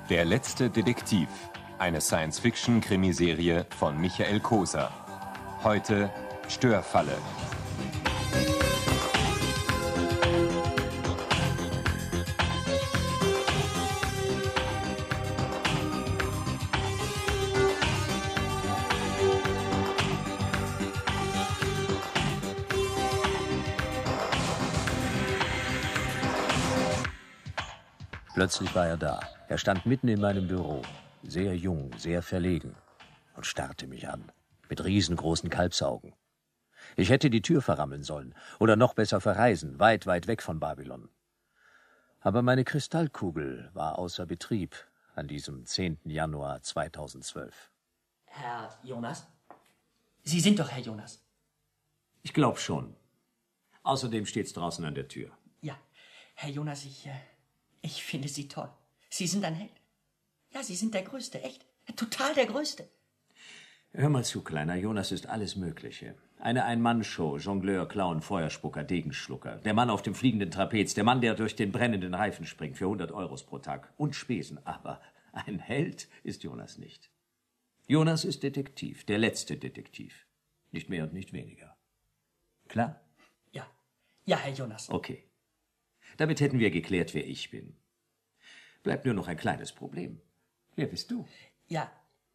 Der letzte Detektiv. Eine Science-Fiction-Krimiserie von Michael Koser. Heute Störfalle. Plötzlich war er da. Er stand mitten in meinem Büro. Sehr jung, sehr verlegen. Und starrte mich an. Mit riesengroßen Kalbsaugen. Ich hätte die Tür verrammeln sollen. Oder noch besser verreisen, weit, weit weg von Babylon. Aber meine Kristallkugel war außer Betrieb an diesem 10. Januar 2012. Herr Jonas? Sie sind doch Herr Jonas. Ich glaub schon. Außerdem steht's draußen an der Tür. Ja, Herr Jonas, ich finde Sie toll. Sie sind ein Held. Ja, Sie sind der Größte, echt. Total der Größte. Hör mal zu, Kleiner. Jonas ist alles Mögliche. Eine Ein-Mann-Show, Jongleur, Clown, Feuerspucker, Degenschlucker. Der Mann auf dem fliegenden Trapez, der Mann, der durch den brennenden Reifen springt für 100 Euros pro Tag. Und Spesen. Aber ein Held ist Jonas nicht. Jonas ist Detektiv, der letzte Detektiv. Nicht mehr und nicht weniger. Klar? Ja. Ja, Herr Jonas. Okay. Damit hätten wir geklärt, wer ich bin. Bleibt nur noch ein kleines Problem. Wer bist du? Ja,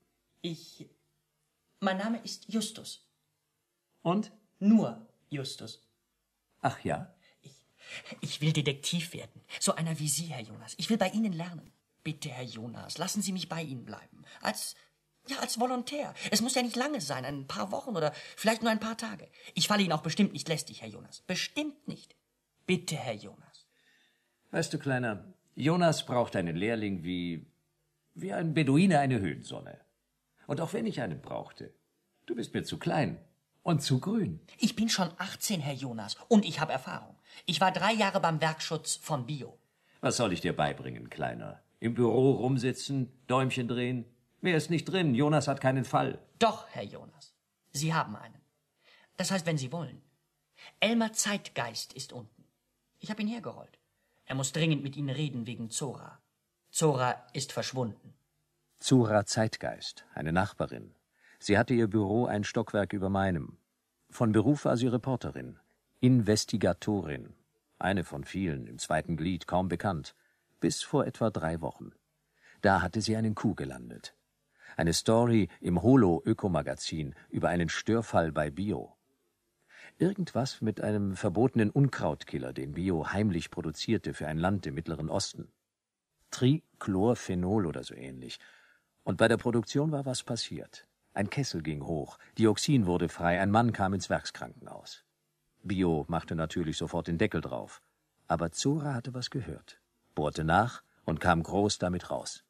Mein Name ist Justus. Und? Nur Justus. Ach ja? Ich will Detektiv werden. So einer wie Sie, Herr Jonas. Ich will bei Ihnen lernen. Bitte, Herr Jonas, lassen Sie mich bei Ihnen bleiben. Als Volontär. Es muss ja nicht lange sein, ein paar Wochen oder vielleicht nur ein paar Tage. Ich falle Ihnen auch bestimmt nicht lästig, Herr Jonas. Bestimmt nicht. Bitte, Herr Jonas. Weißt du, Kleiner, Jonas braucht einen Lehrling wie ein Beduine eine Höhensonne. Und auch wenn ich einen brauchte, du bist mir zu klein und zu grün. Ich bin schon 18, Herr Jonas, und ich habe Erfahrung. Ich war 3 Jahre beim Werkschutz von Bio. Was soll ich dir beibringen, Kleiner? Im Büro rumsitzen, Däumchen drehen? Wer ist nicht drin? Jonas hat keinen Fall. Doch, Herr Jonas, Sie haben einen. Das heißt, wenn Sie wollen. Elmar Zeitgeist ist unten. Ich habe ihn hergerollt. Er muss dringend mit Ihnen reden wegen Zora. Zora ist verschwunden. Zora Zeitgeist, eine Nachbarin. Sie hatte ihr Büro ein Stockwerk über meinem. Von Beruf war sie Reporterin, Investigatorin. Eine von vielen, im zweiten Glied, kaum bekannt. Bis vor etwa 3 Wochen. Da hatte sie einen Coup gelandet. Eine Story im Holo-Ökomagazin über einen Störfall bei Bio. Irgendwas mit einem verbotenen Unkrautkiller, den Bio heimlich produzierte für ein Land im Mittleren Osten. Trichlorphenol oder so ähnlich. Und bei der Produktion war was passiert. Ein Kessel ging hoch, Dioxin wurde frei, ein Mann kam ins Werkskrankenhaus. Bio machte natürlich sofort den Deckel drauf. Aber Zora hatte was gehört, bohrte nach und kam groß damit raus.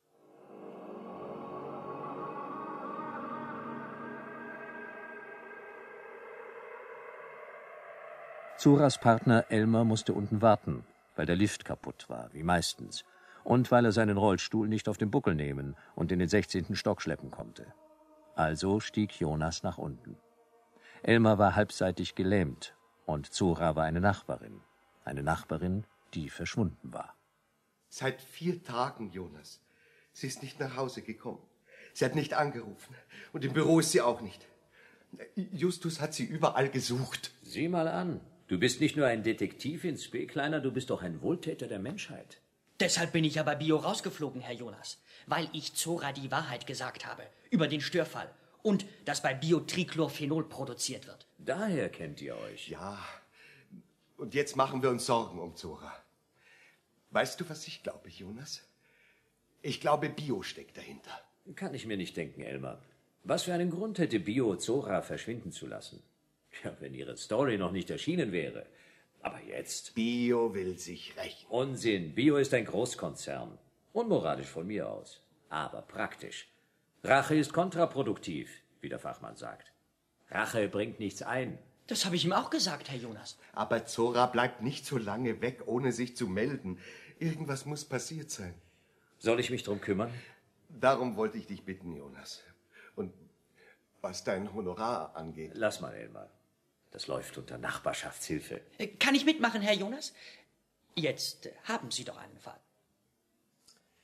Zoras Partner Elmar musste unten warten, weil der Lift kaputt war, wie meistens. Und weil er seinen Rollstuhl nicht auf den Buckel nehmen und in den 16. Stock schleppen konnte. Also stieg Jonas nach unten. Elmar war halbseitig gelähmt und Zora war eine Nachbarin, die verschwunden war. Seit 4 Tagen, Jonas. Sie ist nicht nach Hause gekommen. Sie hat nicht angerufen. Und im Büro ist sie auch nicht. Justus hat sie überall gesucht. Sieh mal an. Du bist nicht nur ein Detektiv in Spe, Kleiner, du bist doch ein Wohltäter der Menschheit. Deshalb bin ich ja bei Bio rausgeflogen, Herr Jonas. Weil ich Zora die Wahrheit gesagt habe. Über den Störfall. Und dass bei Bio Trichlorphenol produziert wird. Daher kennt ihr euch. Ja. Und jetzt machen wir uns Sorgen um Zora. Weißt du, was ich glaube, Jonas? Ich glaube, Bio steckt dahinter. Kann ich mir nicht denken, Elmar. Was für einen Grund hätte Bio Zora verschwinden zu lassen? Ja, wenn ihre Story noch nicht erschienen wäre. Aber jetzt? Bio will sich rächen. Unsinn. Bio ist ein Großkonzern. Unmoralisch von mir aus. Aber praktisch. Rache ist kontraproduktiv, wie der Fachmann sagt. Rache bringt nichts ein. Das habe ich ihm auch gesagt, Herr Jonas. Aber Zora bleibt nicht so lange weg, ohne sich zu melden. Irgendwas muss passiert sein. Soll ich mich drum kümmern? Darum wollte ich dich bitten, Jonas. Und was dein Honorar angeht... Lass mal, Elmar. Das läuft unter Nachbarschaftshilfe. Kann ich mitmachen, Herr Jonas? Jetzt haben Sie doch einen Fall.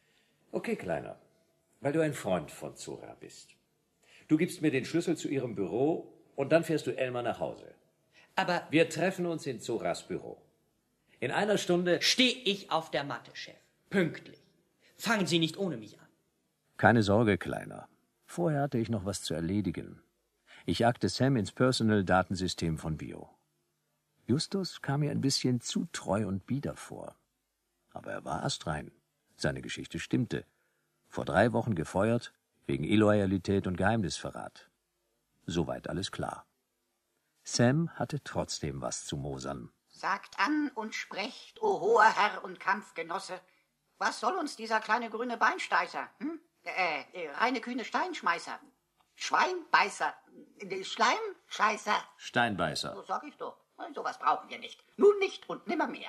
Okay, Kleiner, weil du ein Freund von Zora bist. Du gibst mir den Schlüssel zu ihrem Büro und dann fährst du Elmar nach Hause. Aber Wir treffen uns in Zoras Büro. In einer Stunde... stehe ich auf der Matte, Chef. Pünktlich. Fangen Sie nicht ohne mich an. Keine Sorge, Kleiner. Vorher hatte ich noch was zu erledigen. Ich jagte Sam ins Personal-Datensystem von Bio. Justus kam mir ein bisschen zu treu und bieder vor. Aber er war astrein. Seine Geschichte stimmte. Vor 3 Wochen gefeuert, wegen Illoyalität und Geheimnisverrat. Soweit alles klar. Sam hatte trotzdem was zu mosern. Sagt an und sprecht, o hoher Herr und Kampfgenosse. Was soll uns dieser kleine grüne Beinsteißer? Reine kühne Steinschmeißer. Schweinbeißer. Schleimscheißer. Steinbeißer. So sag ich doch. Sowas brauchen wir nicht. Nun nicht und nimmermehr.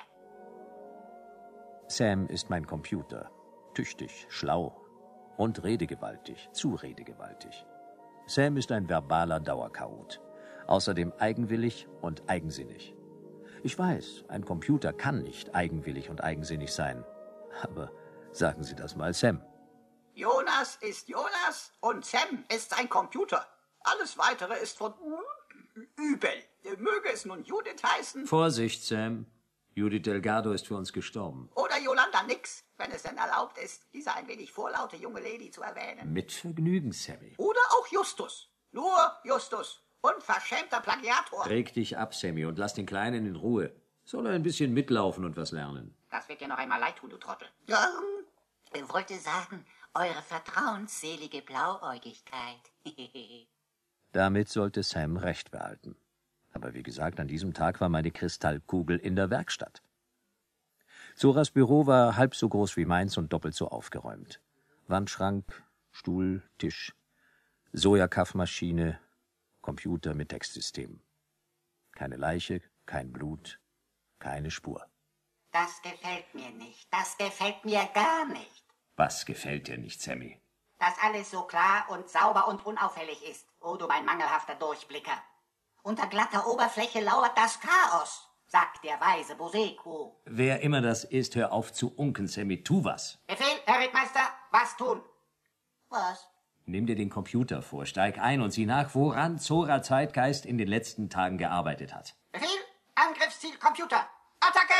Sam ist mein Computer. Tüchtig, schlau und redegewaltig, zu redegewaltig. Sam ist ein verbaler Dauerchaot. Außerdem eigenwillig und eigensinnig. Ich weiß, ein Computer kann nicht eigenwillig und eigensinnig sein. Aber sagen Sie das mal Sam. Jonas ist Jonas und Sam ist sein Computer. Alles Weitere ist von übel. Möge es nun Judith heißen. Vorsicht, Sam. Judith Delgado ist für uns gestorben. Oder Yolanda Nix, wenn es denn erlaubt ist, diese ein wenig vorlaute junge Lady zu erwähnen. Mit Vergnügen, Sammy. Oder auch Justus. Nur Justus. Unverschämter Plagiator. Reg dich ab, Sammy, und lass den Kleinen in Ruhe. Soll er ein bisschen mitlaufen und was lernen. Das wird dir noch einmal leid tun, du Trottel. Ja, ich wollte sagen, eure vertrauensselige Blauäugigkeit. Damit sollte Sam recht behalten. Aber wie gesagt, an diesem Tag war meine Kristallkugel in der Werkstatt. Zoras Büro war halb so groß wie meins und doppelt so aufgeräumt. Wandschrank, Stuhl, Tisch, Sojakaffmaschine, Computer mit Textsystem. Keine Leiche, kein Blut, keine Spur. Das gefällt mir nicht. Das gefällt mir gar nicht. Was gefällt dir nicht, Sammy? Dass alles so klar und sauber und unauffällig ist. Oh, du mein mangelhafter Durchblicker. Unter glatter Oberfläche lauert das Chaos, sagt der weise Boseco. Wer immer das ist, hör auf zu unken, Sammy. Tu was. Befehl, Herr Rittmeister, was tun? Was? Nimm dir den Computer vor, steig ein und sieh nach, woran Zora Zeitgeist in den letzten Tagen gearbeitet hat. Befehl, Angriffsziel Computer. Attacke!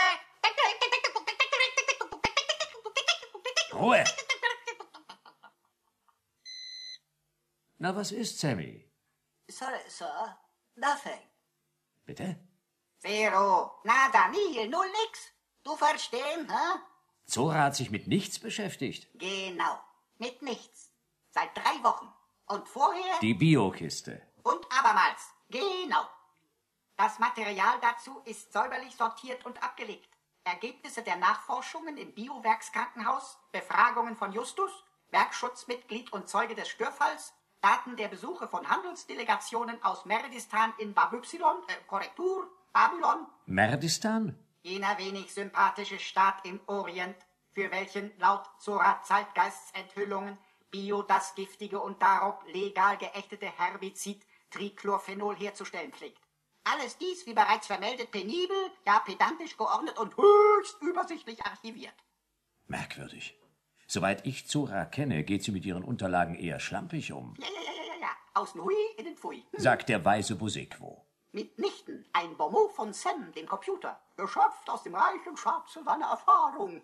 Ruhe! Na, was ist, Sammy? Sorry, Sir. Nothing. Bitte? Zero. Nada, nihil, null, nix. Du verstehen, hä? Zora hat sich mit nichts beschäftigt. Genau. Mit nichts. Seit 3 Wochen. Und vorher? Die Biokiste. Und abermals. Genau. Das Material dazu ist säuberlich sortiert und abgelegt. Ergebnisse der Nachforschungen im Biowerkskrankenhaus, Befragungen von Justus, Werkschutzmitglied und Zeuge des Störfalls, Daten der Besuche von Handelsdelegationen aus Merdistan in Korrektur, Babylon. Merdistan? Jener wenig sympathische Staat im Orient, für welchen laut Zora Zeitgeists Enthüllungen Bio das giftige und darauf legal geächtete Herbizid Trichlorphenol herzustellen pflegt. Alles dies, wie bereits vermeldet, penibel, ja pedantisch geordnet und höchst übersichtlich archiviert. Merkwürdig. Soweit ich Zora kenne, geht sie mit ihren Unterlagen eher schlampig um. Ja. Außen hui, innen pfui. Sagt der weise Bosequo. Mitnichten ein Bonmot von Sam, dem Computer, geschöpft aus dem reichen Schatze seiner Erfahrung.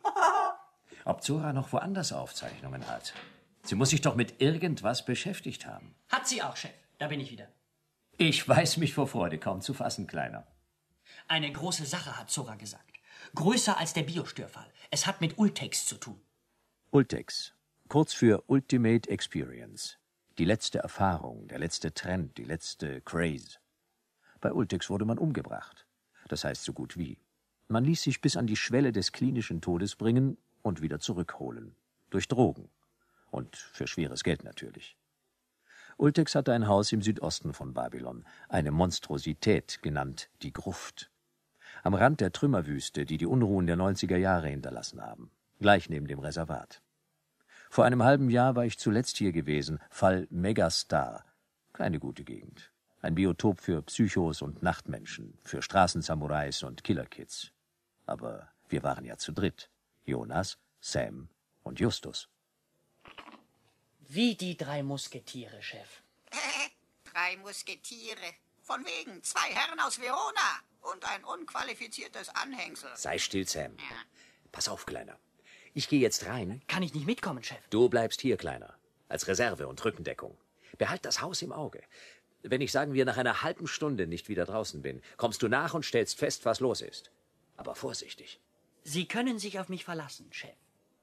Ob Zora noch woanders Aufzeichnungen hat? Sie muss sich doch mit irgendwas beschäftigt haben. Hat sie auch, Chef. Da bin ich wieder. Ich weiß mich vor Freude kaum zu fassen, Kleiner. Eine große Sache, hat Zora gesagt. Größer als der Biostörfall. Es hat mit Ultex zu tun. Ultex, kurz für Ultimate Experience. Die letzte Erfahrung, der letzte Trend, die letzte Craze. Bei Ultex wurde man umgebracht. Das heißt so gut wie. Man ließ sich bis an die Schwelle des klinischen Todes bringen und wieder zurückholen. Durch Drogen. Und für schweres Geld natürlich. Ultex hatte ein Haus im Südosten von Babylon, eine Monstrosität, genannt die Gruft. Am Rand der Trümmerwüste, die die Unruhen der 90er Jahre hinterlassen haben. Gleich neben dem Reservat. Vor einem halben Jahr war ich zuletzt hier gewesen, Fall Megastar. Keine gute Gegend. Ein Biotop für Psychos und Nachtmenschen, für Straßensamurais und Killerkids. Aber wir waren ja zu dritt. Jonas, Sam und Justus. Wie die 3 Musketiere, Chef. 3 Musketiere. Von wegen 2 Herren aus Verona und ein unqualifiziertes Anhängsel. Sei still, Sam. Ja. Pass auf, Kleiner. Ich gehe jetzt rein. Kann ich nicht mitkommen, Chef? Du bleibst hier, Kleiner. Als Reserve und Rückendeckung. Behalt das Haus im Auge. Wenn ich, sagen wir, nach einer halben Stunde nicht wieder draußen bin, kommst du nach und stellst fest, was los ist. Aber vorsichtig. Sie können sich auf mich verlassen, Chef.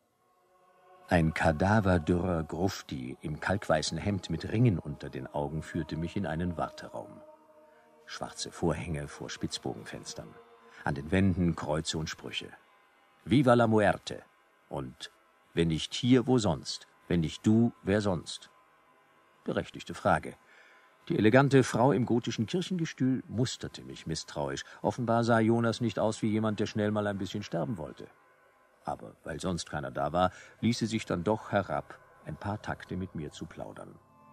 Ein kadaverdürrer Grufti im kalkweißen Hemd mit Ringen unter den Augen führte mich in einen Warteraum. Schwarze Vorhänge vor Spitzbogenfenstern. An den Wänden Kreuze und Sprüche. Viva la muerte. Und wenn nicht hier, wo sonst? Wenn nicht du, wer sonst? Berechtigte Frage. Die elegante Frau im gotischen Kirchengestühl musterte mich misstrauisch. Offenbar sah Jonas nicht aus wie jemand, der schnell mal ein bisschen sterben wollte. Aber weil sonst keiner da war, ließ sie sich dann doch herab, ein paar Takte mit mir zu plaudern.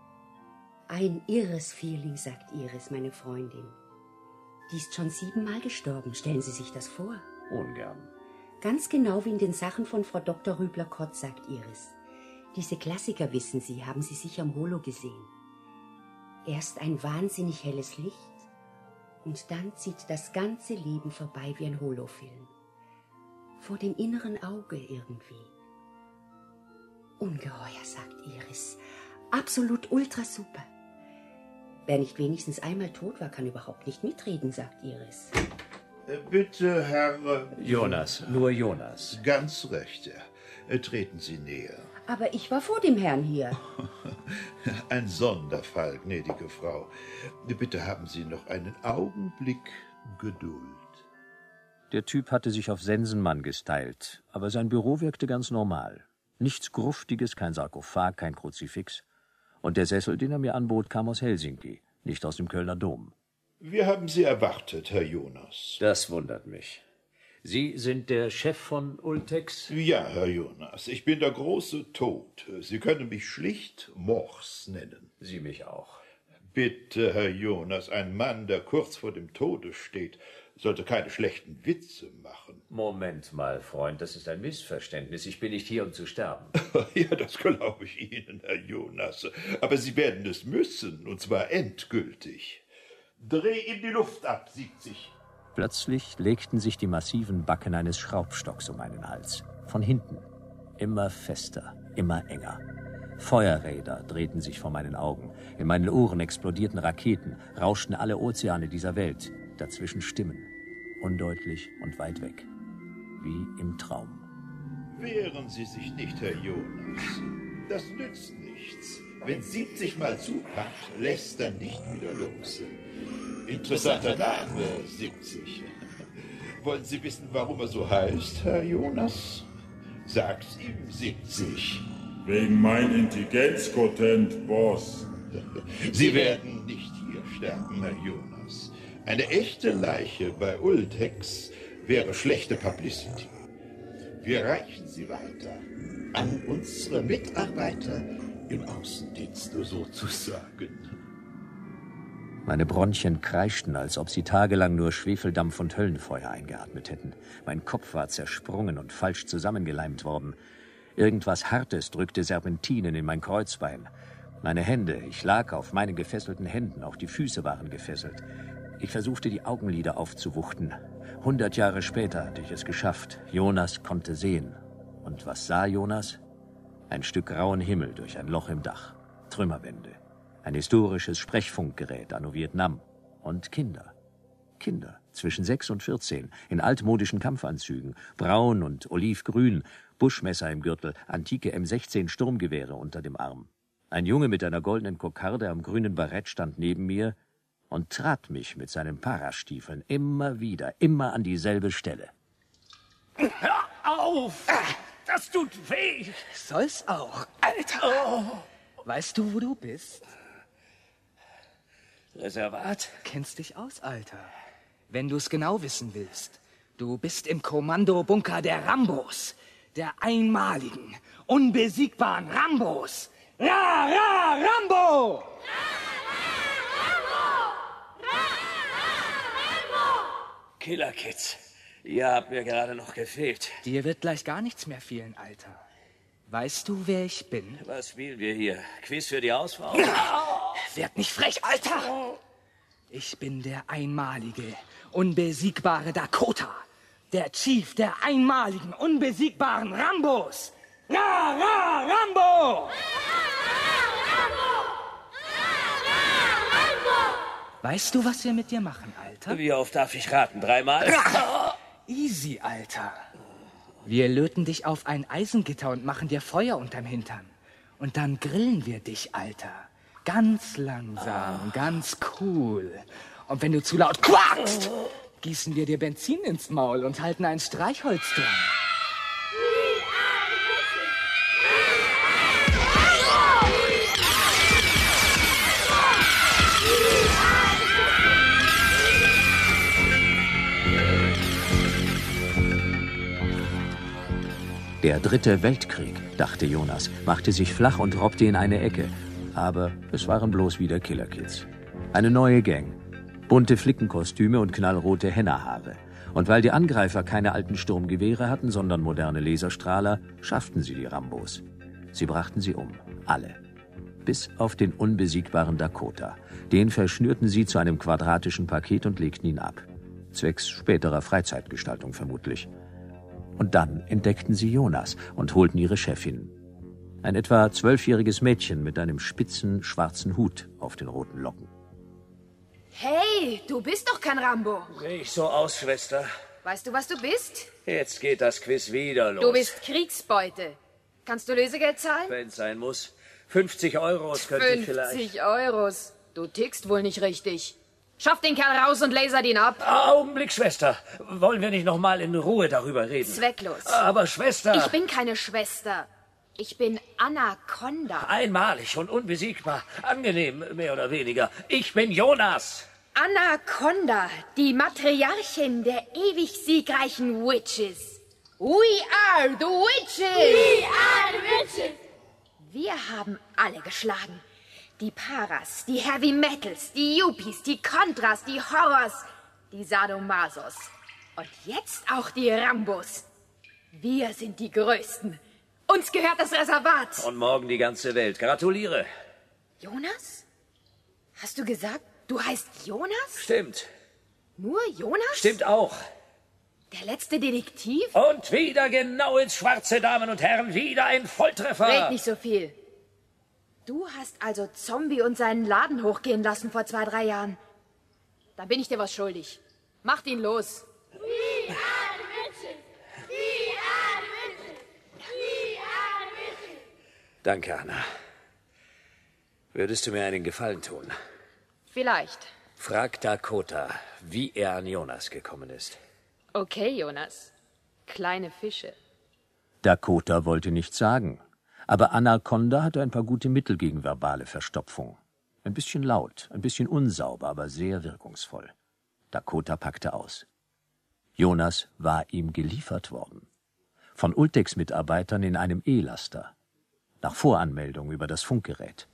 Ein irres Feeling, sagt Iris, meine Freundin. Die ist schon 7-mal gestorben, stellen Sie sich das vor. Ungern. Ganz genau wie in den Sachen von Frau Dr. Rübler-Kott, sagt Iris. Diese Klassiker, wissen Sie, haben Sie sicher am Holo gesehen. Erst ein wahnsinnig helles Licht und dann zieht das ganze Leben vorbei wie ein Holofilm. Vor dem inneren Auge irgendwie. Ungeheuer, sagt Iris. Absolut ultra super. Wer nicht wenigstens einmal tot war, kann überhaupt nicht mitreden, sagt Iris. Bitte, Herr... Jonas, nur Jonas. Ganz recht, Herr. Treten Sie näher. Aber ich war vor dem Herrn hier. Ein Sonderfall, gnädige Frau. Bitte haben Sie noch einen Augenblick Geduld. Der Typ hatte sich auf Sensenmann gestylt, aber sein Büro wirkte ganz normal. Nichts Gruftiges, kein Sarkophag, kein Kruzifix. Und der Sessel, den er mir anbot, kam aus Helsinki, nicht aus dem Kölner Dom. Wir haben Sie erwartet, Herr Jonas. Das wundert mich. Sie sind der Chef von Ultex? Ja, Herr Jonas, ich bin der große Tod. Sie können mich schlicht Morse nennen. Sie mich auch. Bitte, Herr Jonas, ein Mann, der kurz vor dem Tode steht, sollte keine schlechten Witze machen. Moment mal, Freund, das ist ein Missverständnis. Ich bin nicht hier, um zu sterben. Ja, das glaube ich Ihnen, Herr Jonas. Aber Sie werden es müssen, und zwar endgültig. Dreh ihm die Luft ab, 70. Plötzlich legten sich die massiven Backen eines Schraubstocks um meinen Hals. Von hinten. Immer fester, immer enger. Feuerräder drehten sich vor meinen Augen. In meinen Ohren explodierten Raketen, rauschten alle Ozeane dieser Welt. Dazwischen Stimmen. Undeutlich und weit weg. Wie im Traum. Wehren Sie sich nicht, Herr Jonas. Das nützt nichts. Wenn 70 Mal zupackt, lässt er nicht wieder los. Interessanter Name, 70. Wollen Sie wissen, warum er so heißt, Herr Jonas? Sagt's ihm, 70. Wegen mein Intelligenzquotient, Boss. Sie werden nicht hier sterben, Herr Jonas. Eine echte Leiche bei Ultex wäre schlechte Publicity. Wir reichen sie weiter an unsere Mitarbeiter im Außendienst sozusagen. Meine Bronchien kreischten, als ob sie tagelang nur Schwefeldampf und Höllenfeuer eingeatmet hätten. Mein Kopf war zersprungen und falsch zusammengeleimt worden. Irgendwas Hartes drückte Serpentinen in mein Kreuzbein. Meine Hände, ich lag auf meinen gefesselten Händen, auch die Füße waren gefesselt. Ich versuchte, die Augenlider aufzuwuchten. 100 Jahre später hatte ich es geschafft. Jonas konnte sehen. Und was sah Jonas? Ein Stück grauen Himmel durch ein Loch im Dach. Trümmerwände. Ein historisches Sprechfunkgerät anno Vietnam. Und Kinder. Kinder zwischen 6 und 14, in altmodischen Kampfanzügen, braun und olivgrün, Buschmesser im Gürtel, antike M16 Sturmgewehre unter dem Arm. Ein Junge mit einer goldenen Kokarde am grünen Barett stand neben mir und trat mich mit seinen Parastiefeln immer wieder, immer an dieselbe Stelle. Hör auf! Das tut weh! Soll's auch. Alter! Weißt du, wo du bist? Reservat? Kennst dich aus, Alter. Wenn du's genau wissen willst. Du bist im Kommandobunker der Rambos. Der einmaligen, unbesiegbaren Rambos. Ra, ra, Rambo! Killer Kids. Ihr habt mir gerade noch gefehlt. Dir wird gleich gar nichts mehr fehlen, Alter. Weißt du, wer ich bin? Was spielen wir hier? Quiz für die Hausfrau? Werd nicht frech, Alter! Ich bin der einmalige, unbesiegbare Dakota. Der Chief der einmaligen, unbesiegbaren Rambos. Ra, ra, Rambo! Weißt du, was wir mit dir machen, Alter? Wie oft darf ich raten? 3-mal? Easy, Alter. Wir löten dich auf ein Eisengitter und machen dir Feuer unterm Hintern. Und dann grillen wir dich, Alter. Ganz langsam, ganz cool. Und wenn du zu laut quakst, gießen wir dir Benzin ins Maul und halten ein Streichholz dran. Der 3. Weltkrieg, dachte Jonas, machte sich flach und robbte in eine Ecke. Aber es waren bloß wieder Killerkids. Eine neue Gang. Bunte Flickenkostüme und knallrote Hennerhaare. Und weil die Angreifer keine alten Sturmgewehre hatten, sondern moderne Laserstrahler, schafften sie die Rambos. Sie brachten sie um. Alle. Bis auf den unbesiegbaren Dakota. Den verschnürten sie zu einem quadratischen Paket und legten ihn ab. Zwecks späterer Freizeitgestaltung vermutlich. Und dann entdeckten sie Jonas und holten ihre Chefin. Ein etwa 12-jähriges Mädchen mit einem spitzen, schwarzen Hut auf den roten Locken. Hey, du bist doch kein Rambo. Sehe ich so aus, Schwester? Weißt du, was du bist? Jetzt geht das Quiz wieder los. Du bist Kriegsbeute. Kannst du Lösegeld zahlen? Wenn's sein muss. 50 Euros könnte ich vielleicht. 50 Euros. Du tickst wohl nicht richtig. Schaff den Kerl raus und lasert ihn ab. Augenblick, Schwester. Wollen wir nicht noch mal in Ruhe darüber reden? Zwecklos. Aber Schwester... Ich bin keine Schwester. Ich bin Anaconda. Einmalig und unbesiegbar. Angenehm, mehr oder weniger. Ich bin Jonas. Anaconda, die Matriarchin der ewig siegreichen Witches. We are the Witches. We are the Witches. Wir haben alle geschlagen. Die Paras, die Heavy Metals, die Yuppies, die Contras, die Horrors, die Sadomasos. Und jetzt auch die Rambos. Wir sind die Größten. Uns gehört das Reservat. Und morgen die ganze Welt. Gratuliere. Jonas? Hast du gesagt, du heißt Jonas? Stimmt. Nur Jonas? Stimmt auch. Der letzte Detektiv? Und wieder genau ins Schwarze, Damen und Herren. Wieder ein Volltreffer. Red nicht so viel. Du hast also Zombie und seinen Laden hochgehen lassen vor 2-3 Jahren. Da bin ich dir was schuldig. Macht ihn los. We are the Witches. We are the Witches. We are the Witches. Danke, Anna. Würdest du mir einen Gefallen tun? Vielleicht. Frag Dakota, wie er an Jonas gekommen ist. Okay, Jonas. Kleine Fische. Dakota wollte nichts sagen. Aber Anaconda hatte ein paar gute Mittel gegen verbale Verstopfung. Ein bisschen laut, ein bisschen unsauber, aber sehr wirkungsvoll. Dakota packte aus. Jonas war ihm geliefert worden. Von Ultex-Mitarbeitern in einem E-Laster. Nach Voranmeldung über das Funkgerät.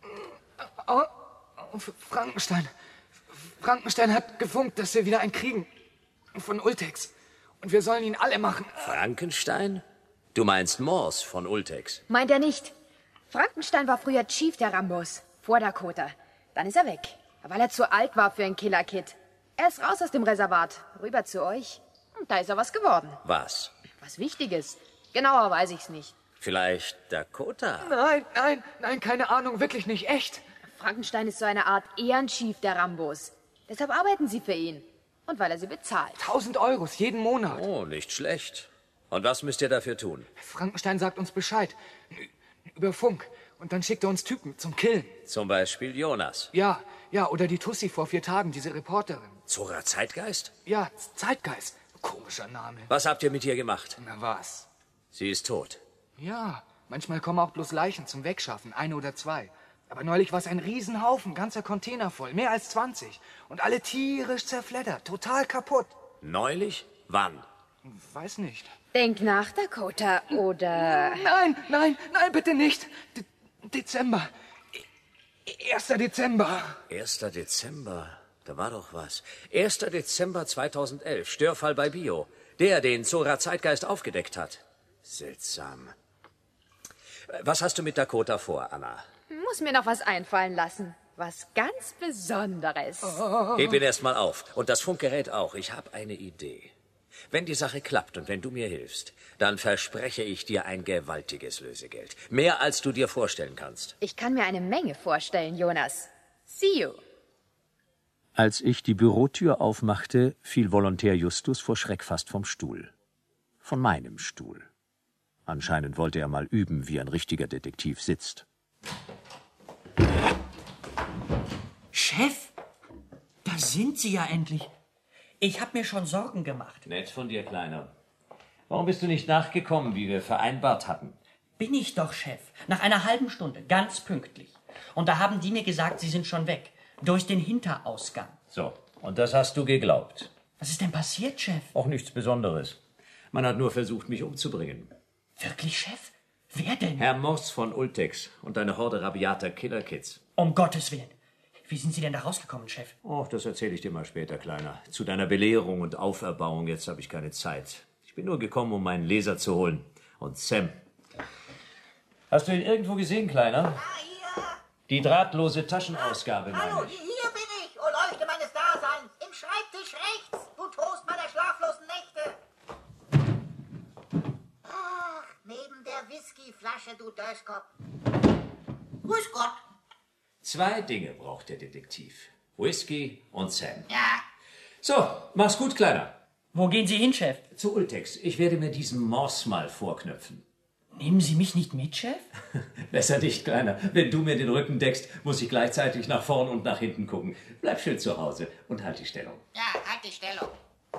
Oh, Frankenstein. Frankenstein hat gefunkt, dass wir wieder einen kriegen. Von Ultex. Und wir sollen ihn alle machen. Frankenstein? Du meinst Morse von Ultex? Meint er nicht. Frankenstein war früher Chief der Rambos, vor Dakota. Dann ist er weg, weil er zu alt war für ein Killer-Kid. Er ist raus aus dem Reservat, rüber zu euch. Und da ist er was geworden. Was? Was Wichtiges. Genauer weiß ich's nicht. Vielleicht Dakota? Nein, keine Ahnung, wirklich nicht, echt. Frankenstein ist so eine Art Ehrenchief der Rambos. Deshalb arbeiten sie für ihn. Und weil er sie bezahlt. 1000 Euros jeden Monat. Oh, nicht schlecht. Und was müsst ihr dafür tun? Frankenstein sagt uns Bescheid. Über Funk. Und dann schickt er uns Typen zum Killen. Zum Beispiel Jonas. Ja, oder die Tussi vor 4 Tagen, diese Reporterin. Zora Zeitgeist? Ja, Zeitgeist. Komischer Name. Was habt ihr mit ihr gemacht? Na was? Sie ist tot. Ja, manchmal kommen auch bloß Leichen zum Wegschaffen, 1 oder 2. Aber neulich war es ein Riesenhaufen, ganzer Container voll, mehr als 20. Und alle tierisch zerfleddert, total kaputt. Neulich? Wann? Weiß nicht. Denk nach, Dakota, oder... Nein, bitte nicht. Dezember. 1. Dezember. 1. Dezember? Da war doch was. 1. Dezember 2011. Störfall bei Bio. Der, den Zora Zeitgeist aufgedeckt hat. Seltsam. Was hast du mit Dakota vor, Anna? Muss mir noch was einfallen lassen. Was ganz Besonderes. Heb ihn erst mal auf. Und das Funkgerät auch. Ich habe eine Idee. Wenn die Sache klappt und wenn du mir hilfst, dann verspreche ich dir ein gewaltiges Lösegeld. Mehr, als du dir vorstellen kannst. Ich kann mir eine Menge vorstellen, Jonas. See you. Als ich die Bürotür aufmachte, fiel Volontär Justus vor Schreck fast vom Stuhl. Von meinem Stuhl. Anscheinend wollte er mal üben, wie ein richtiger Detektiv sitzt. Chef, da sind Sie ja endlich. Ich habe mir schon Sorgen gemacht. Nett von dir, Kleiner. Warum bist du nicht nachgekommen, wie wir vereinbart hatten? Bin ich doch, Chef. Nach einer halben Stunde, ganz pünktlich. Und da haben die mir gesagt, Sie sind schon weg. Durch den Hinterausgang. So, und das hast du geglaubt. Was ist denn passiert, Chef? Auch nichts Besonderes. Man hat nur versucht, mich umzubringen. Wirklich, Chef? Wer denn? Herr Moss von Ultex und eine Horde rabiater Killerkids. Um Gottes Willen. Wie sind Sie denn da rausgekommen, Chef? Och, das erzähle ich dir mal später, Kleiner. Zu deiner Belehrung und Auferbauung, jetzt habe ich keine Zeit. Ich bin nur gekommen, um meinen Leser zu holen. Und Sam. Hast du ihn irgendwo gesehen, Kleiner? Hier. Die drahtlose Taschenausgabe, Hallo, meine ich. hier bin ich, o Leuchte meines Daseins. Im Schreibtisch rechts, du Trost meiner schlaflosen Nächte. Ach, neben der Whiskyflasche, du Döskopf. Grüß Gott. 2 Dinge braucht der Detektiv. Whisky und Sam. Ja. So, mach's gut, Kleiner. Wo gehen Sie hin, Chef? Zu Ultex. Ich werde mir diesen Moss mal vorknöpfen. Nehmen Sie mich nicht mit, Chef? Besser nicht, Kleiner. Wenn du mir den Rücken deckst, muss ich gleichzeitig nach vorn und nach hinten gucken. Bleib schön zu Hause und halt die Stellung. Ja, halt die Stellung.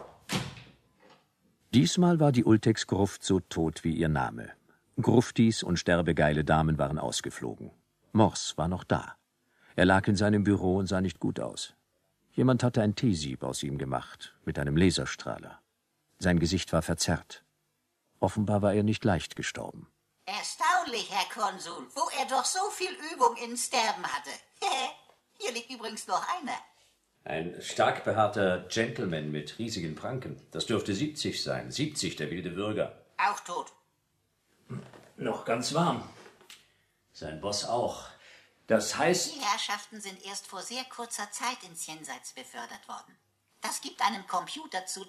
Diesmal war die Ultex-Gruft so tot wie ihr Name. Gruftis und sterbegeile Damen waren ausgeflogen. Morse war noch da. Er lag in seinem Büro und sah nicht gut aus. Jemand hatte ein Teesieb aus ihm gemacht, mit einem Laserstrahler. Sein Gesicht war verzerrt. Offenbar war er nicht leicht gestorben. Erstaunlich, Herr Konsul, wo er doch so viel Übung in Sterben hatte. Hier liegt übrigens noch einer. Ein stark behaarter Gentleman mit riesigen Pranken. Das dürfte 70 sein. 70, der wilde Bürger. Auch tot. Noch ganz warm. Sein Boss auch. Das heißt... Die Herrschaften sind erst vor sehr kurzer Zeit ins Jenseits befördert worden. Das gibt einem Computer zu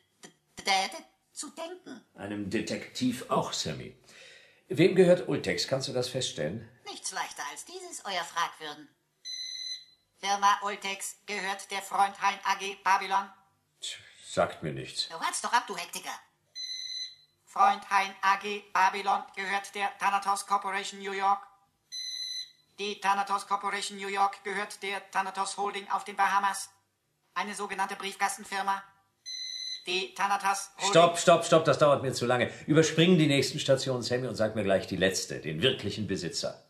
denken. Einem Detektiv auch, Sammy. Wem gehört Ultex? Kannst du das feststellen? Nichts leichter als dieses, euer Fragwürden. Firma Ultex gehört der Freund Hein AG Babylon. Sagt mir nichts. Du wart's doch ab, du Hektiker. Freund Hein AG Babylon gehört der Thanatos Corporation New York. Die Thanatos Corporation New York gehört der Thanatos Holding auf den Bahamas. Eine sogenannte Briefkastenfirma. Die Thanatos Holding... Stopp, das dauert mir zu lange. Überspring die nächsten Stationen, Sammy, und sag mir gleich die letzte, den wirklichen Besitzer.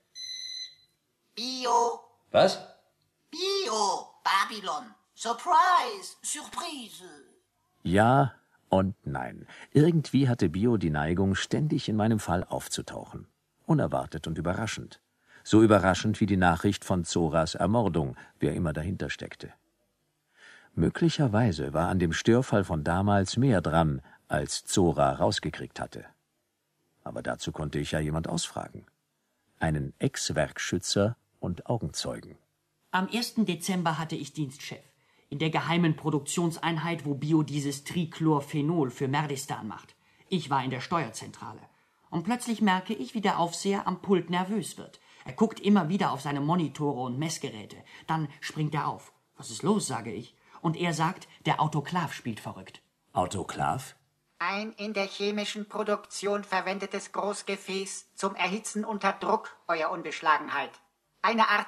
Bio. Was? Bio. Babylon. Surprise. Surprise. Ja und nein. Irgendwie hatte Bio die Neigung, ständig in meinem Fall aufzutauchen. Unerwartet und überraschend. So überraschend wie die Nachricht von Zoras Ermordung, wer immer dahinter steckte. Möglicherweise war an dem Störfall von damals mehr dran, als Zora rausgekriegt hatte. Aber dazu konnte ich ja jemand ausfragen. Einen Ex-Werkschützer und Augenzeugen. Am 1. Dezember hatte ich Dienstchef. In der geheimen Produktionseinheit, wo Bio dieses Trichlorphenol für Merdistan macht. Ich war in der Steuerzentrale. Und plötzlich merke ich, wie der Aufseher am Pult nervös wird. Er guckt immer wieder auf seine Monitore und Messgeräte. Dann springt er auf. Was ist los, sage ich. Und er sagt, der Autoklav spielt verrückt. Autoklav? Ein in der chemischen Produktion verwendetes Großgefäß zum Erhitzen unter Druck, euer Unbeschlagenheit. Eine Art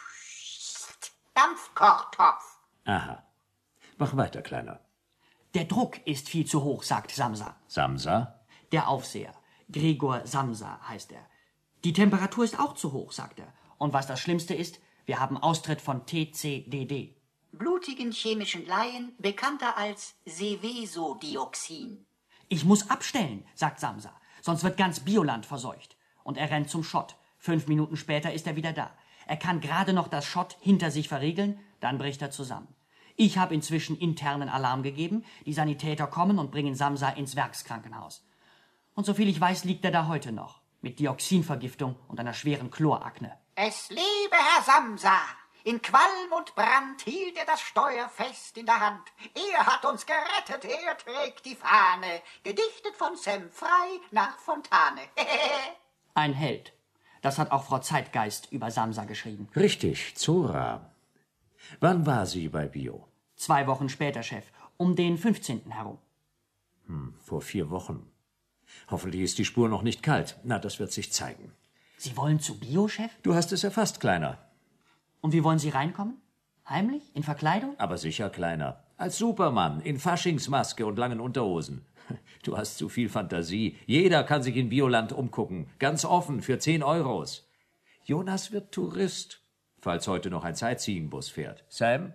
Dampfkochtopf. Aha. Mach weiter, Kleiner. Der Druck ist viel zu hoch, sagt Samsa. Samsa? Der Aufseher. Gregor Samsa heißt er. Die Temperatur ist auch zu hoch, sagt er. Und was das Schlimmste ist, wir haben Austritt von TCDD. Blutigen chemischen Laien bekannter als Sevesodioxin. Ich muss abstellen, sagt Samsa, sonst wird ganz Bioland verseucht. Und er rennt zum Schott. 5 Minuten später ist er wieder da. Er kann gerade noch das Schott hinter sich verriegeln, dann bricht er zusammen. Ich habe inzwischen internen Alarm gegeben, die Sanitäter kommen und bringen Samsa ins Werkskrankenhaus. Und soviel ich weiß, liegt er da heute noch. Mit Dioxinvergiftung und einer schweren Chlorakne. Es lebe Herr Samsa! In Qualm und Brand hielt er das Steuer fest in der Hand. Er hat uns gerettet, er trägt die Fahne. Gedichtet von Sem Frei nach Fontane. Ein Held. Das hat auch Frau Zeitgeist über Samsa geschrieben. Richtig, Zora. Wann war sie bei Bio? 2 Wochen später, Chef. Um den 15. herum. Vor 4 Wochen. Hoffentlich ist die Spur noch nicht kalt. Na, das wird sich zeigen. Sie wollen zu Bio, Chef? Du hast es erfasst, Kleiner. Und wie wollen Sie reinkommen? Heimlich? In Verkleidung? Aber sicher, Kleiner. Als Supermann, in Faschingsmaske und langen Unterhosen. Du hast zu viel Fantasie. Jeder kann sich in Bioland umgucken. Ganz offen, für 10 €. Jonas wird Tourist, falls heute noch ein Sightseeing-Bus fährt. Sam?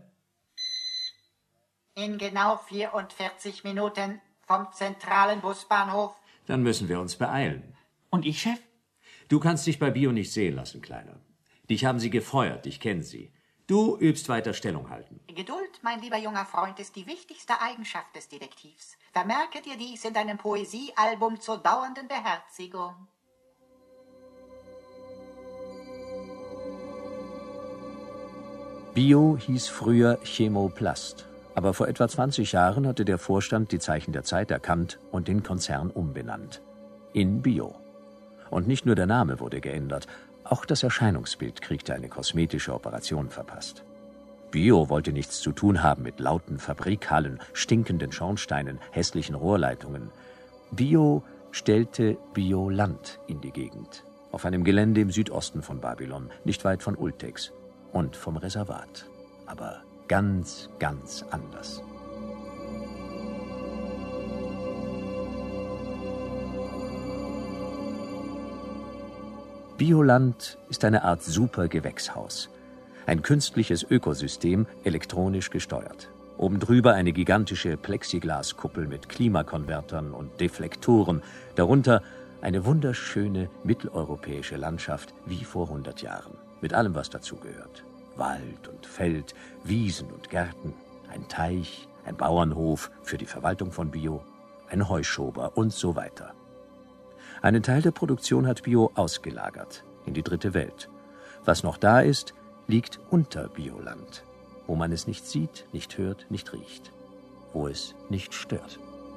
In genau 44 Minuten vom zentralen Busbahnhof. Dann müssen wir uns beeilen. Und ich, Chef? Du kannst dich bei Bio nicht sehen lassen, Kleiner. Dich haben sie gefeuert, ich kenne sie. Du übst weiter Stellung halten. Geduld, mein lieber junger Freund, ist die wichtigste Eigenschaft des Detektivs. Vermerke dir dies in deinem Poesiealbum zur dauernden Beherzigung. Bio hieß früher Chemoplast. Aber vor etwa 20 Jahren hatte der Vorstand die Zeichen der Zeit erkannt und den Konzern umbenannt. In Bio. Und nicht nur der Name wurde geändert, auch das Erscheinungsbild kriegte eine kosmetische Operation verpasst. Bio wollte nichts zu tun haben mit lauten Fabrikhallen, stinkenden Schornsteinen, hässlichen Rohrleitungen. Bio stellte Bioland in die Gegend. Auf einem Gelände im Südosten von Babylon, nicht weit von Ultex und vom Reservat. Aber ganz, ganz anders. Bioland ist eine Art Supergewächshaus. Ein künstliches Ökosystem, elektronisch gesteuert. Oben drüber eine gigantische Plexiglaskuppel mit Klimakonvertern und Deflektoren. Darunter eine wunderschöne mitteleuropäische Landschaft wie vor 100 Jahren. Mit allem, was dazugehört. Wald und Feld, Wiesen und Gärten, ein Teich, ein Bauernhof für die Verwaltung von Bio, ein Heuschober und so weiter. Einen Teil der Produktion hat Bio ausgelagert in die 3. Welt. Was noch da ist, liegt unter Bioland, wo man es nicht sieht, nicht hört, nicht riecht, wo es nicht stört.